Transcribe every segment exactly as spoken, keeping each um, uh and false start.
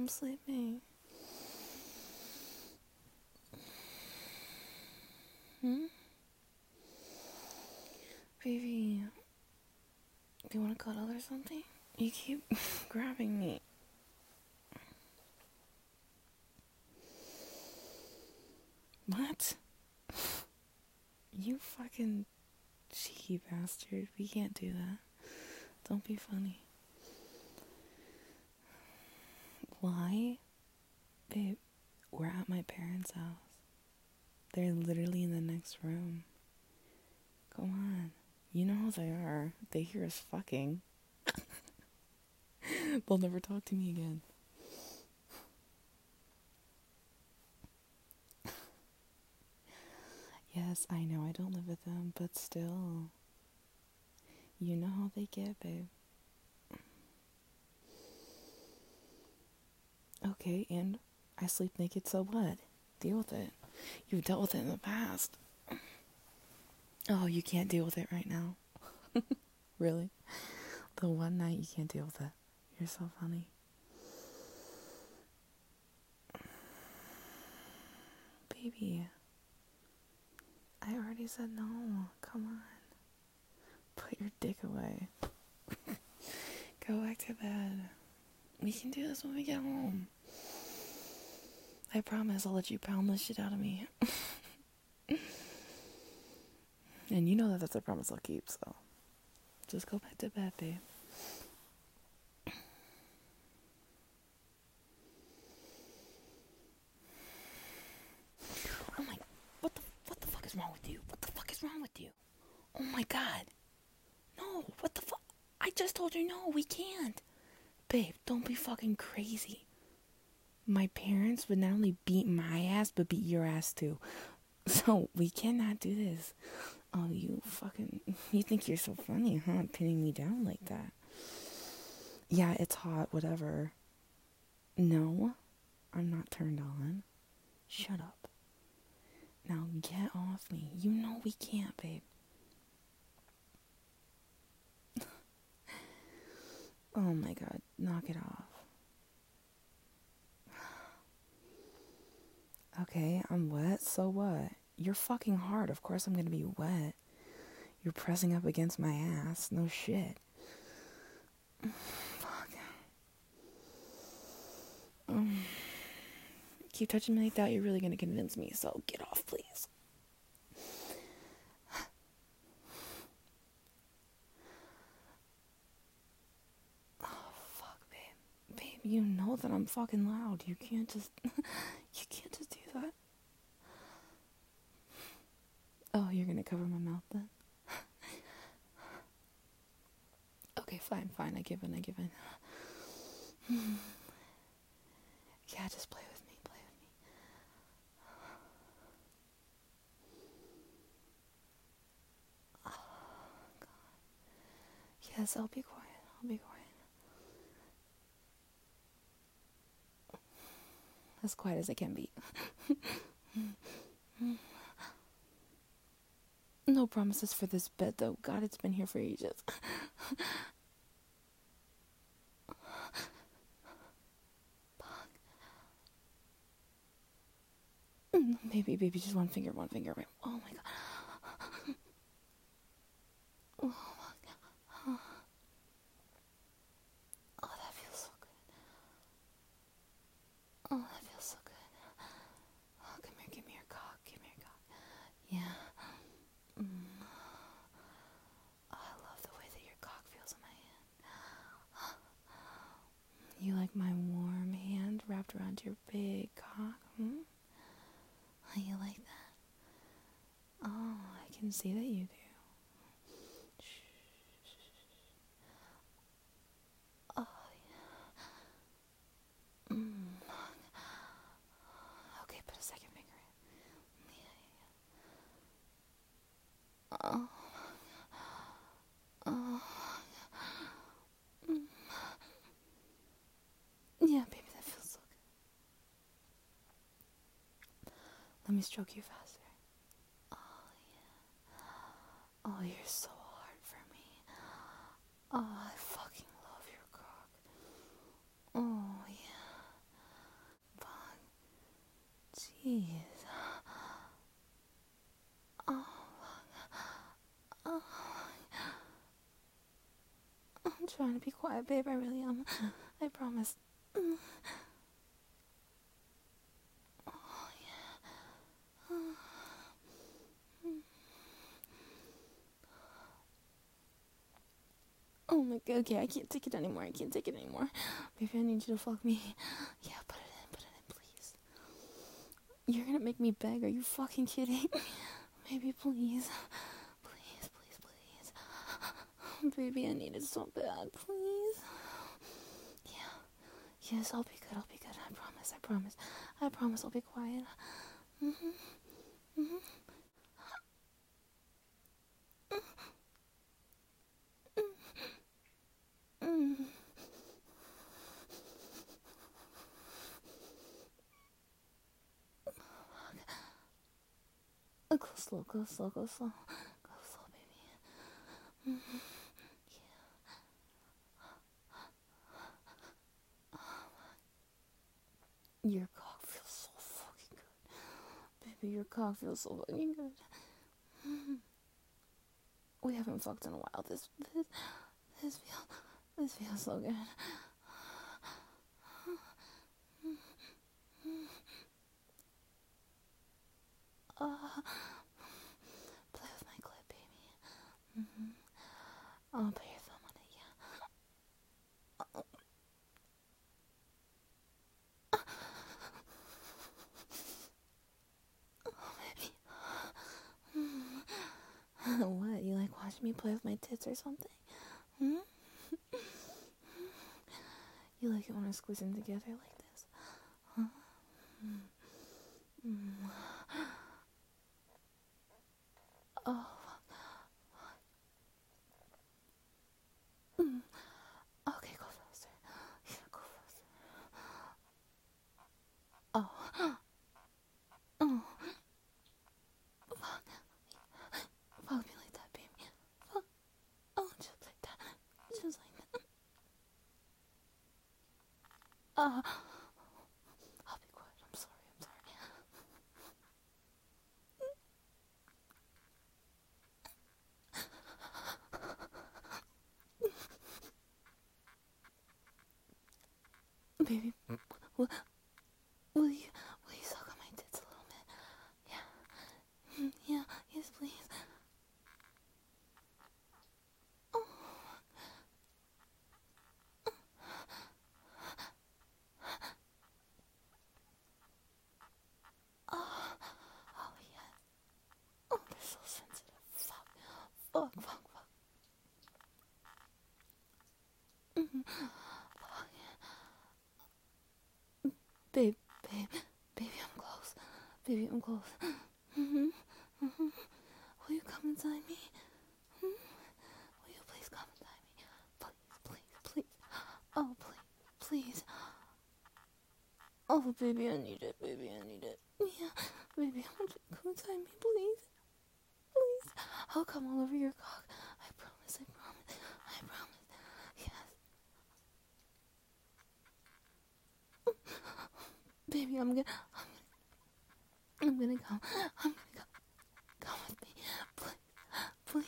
sleeping. Hmm? Baby, do you want to cuddle or something? You keep grabbing me. What? You fucking cheeky bastard. We can't do that. Don't be funny. Why? Babe, we're at my parents' house. They're literally in the next room. Come on. You know how they are. They hear us fucking. They'll never talk to me again. Yes, I know I don't live with them, but still. You know how they get, babe. Okay, and I sleep naked, so what? Deal with it. You've dealt with it in the past. Oh, you can't deal with it right now. Really? The one night you can't deal with it. You're so funny. Baby, I already said no. Come on. Put your dick away. Go back to bed. We can do this when we get home. I promise I'll let you pound the shit out of me. And you know that that's a promise I'll keep, so just go back to bed, babe. Oh my, what the, what the fuck is wrong with you? What the fuck is wrong with you? Oh my god. No, what the fuck? I just told you no, we can't. Babe, don't be fucking crazy. My parents would not only beat my ass, but beat your ass too. So, we cannot do this. Oh, you fucking... You think you're so funny, huh? Pinning me down like that. Yeah, it's hot, whatever. No, I'm not turned on. Shut up. Now, get off me. You know we can't, babe. Oh my god, knock it off. Okay, I'm wet, so what? You're fucking hard, of course I'm gonna be wet. You're pressing up against my ass, no shit. Fuck. Um, keep touching me like that, you're really gonna convince me, so get off, please. Oh, fuck, babe. Babe, you know that I'm fucking loud. You can't just... you can't just do that. Oh, you're gonna cover my mouth then? Okay, fine, fine, I give in, I give in. Yeah, just play with me, play with me. Oh, God. Yes, I'll be quiet, I'll be quiet. As quiet as I can be. No promises for this bed, though. God, it's been here for ages. Baby, baby, just one finger, one finger. Right. Oh my god. Oh my god. Oh, that feels so good. Oh, that feels so good. Oh, come here, give me your cock. Give me your cock. Yeah. Mm. Oh, I love the way that your cock feels in my hand. You like my warm hand wrapped around your big cock? Hmm? Oh, you like that? Oh, I can see that you do. Oh, yeah. Mm. Okay, put a second finger in. Yeah, yeah. Oh. Oh. Mm. Yeah, baby, that feels so good. Let me stroke you faster. Oh, yeah. Oh, you're so hard for me. Oh, I fucking love your cock. Oh, yeah. trying to be quiet, babe. I really am. I promise. Oh, yeah. Oh my god, okay, I can't take it anymore. I can't take it anymore. Baby, I need you to fuck me. Yeah, put it in, put it in, please. You're gonna make me beg. Are you fucking kidding? Baby, please. Please, please, please. Baby, I need it so bad, please. Yeah. Yes, I'll be good, I'll be good. I promise, I promise. I promise I'll be quiet. Mm-hmm. Mm-hmm. Mm-hmm. Go slow, go slow, go slow. Go slow, baby. Mm-hmm. Yeah. Your cock feels so fucking good. Baby, your cock feels so fucking good. Mm-hmm. We haven't fucked in a while. This, this, this feels, this feels so good. Uh, play with my clip, baby. Mm-hmm. I'll put your thumb on it, yeah. Oh. Oh, baby. Mm. What? You like watching me play with my tits or something? Hmm? You like it when I squeeze them together like this? Huh? Mm. Mm. Oh. Mm. Okay, go faster. Yeah, go faster. Oh. Oh. Fuck. Fuck me like that, baby. Fuck. Oh, just like that. Just like that. Uh. I'll be quiet. I'm sorry. I'm sorry. Baby, will, will you will you suck on my tits a little bit? Yeah. Mm, yeah. Yes, please. Oh. Oh. Oh yeah. Oh, they're so sensitive. Fuck. Fuck. Fuck. Fuck. Mm-hmm. Fuck. Babe. Babe. Baby, I'm close. Baby, I'm close. Mm-hmm. Mm-hmm. Will you come inside me? Hmm? Will you please come inside me? Please, please, please. Oh, please, please. Oh, baby, I need it. Baby, I need it. Yeah, baby, I want you to come inside me, please. Please. I'll come all over your cock. I promise, I promise. I promise. Yes. Baby, I'm gonna, I'm gonna, I'm gonna come. I'm gonna come. Come with me. Please, please.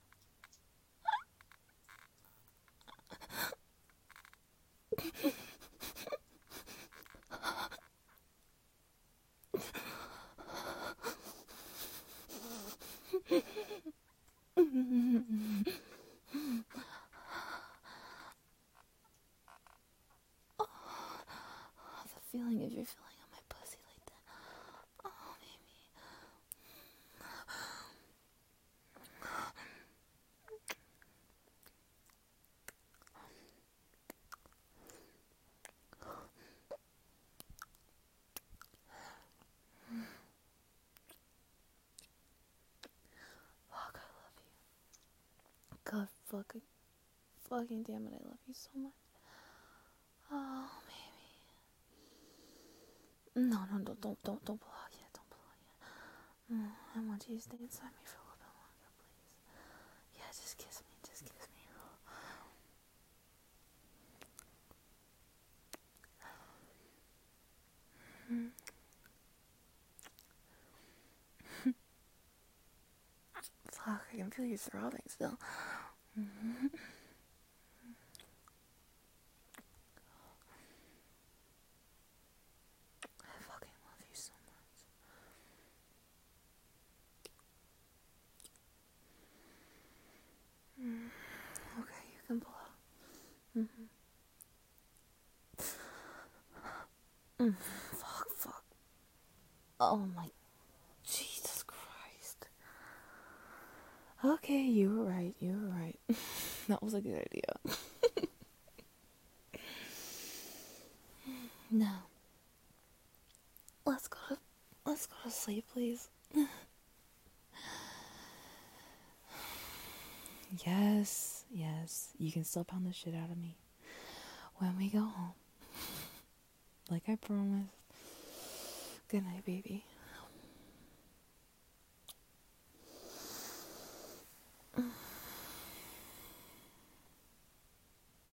Oh, the feeling of your feeling on my pussy like that. Oh, baby. Fuck, I love you. God fucking, fucking damn it, I love you so much. Oh, baby. No, no, don't, don't, don't, don't blow out yet. Don't blow out yet. Mm, I want you to stay inside me for a little bit longer, please. Yeah, just kiss me, just kiss me. Mm. Fuck, I can feel you throbbing still. Mm-hmm. Mm, fuck, fuck. Oh my, Jesus Christ. Okay, you were right, you were right. That was a good idea. No. Let's go to, let's go to sleep, please. Yes, yes, you can still pound the shit out of me when we go home. Like I promised. Good night, baby.